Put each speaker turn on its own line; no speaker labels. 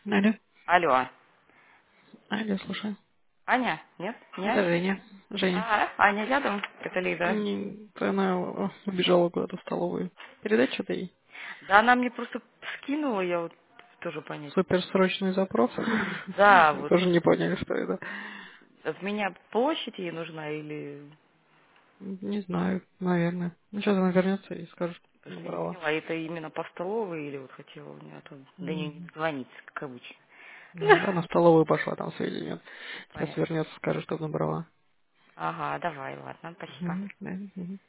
Алло.
Алло.
Алло, слушай.
Аня? Нет? Не
Это
Аня?
Женя. Женя.
Аня рядом? Это Лида.
Она убежала куда-то в столовую. Передать что-то ей?
Да, она мне просто скинула, я вот тоже понять.
Суперсрочный запрос.
Да,
Мы
вот
тоже не поняли, что это.
от меня площадь ей нужна или...
Не знаю, наверное. Ну, сейчас она вернется и скажет, что
Потому что я не
набрала.
поняла, это именно по столовой или вот хотела у меня тут до нее не
Мгм.
дозвониться, как обычно.
Ну, да, на столовую пошла, там связи нет. Сейчас
Понятно.
вернется, скажет, что набрала.
Ага, давай, ладно, спасибо.
Мгм, да, мгм.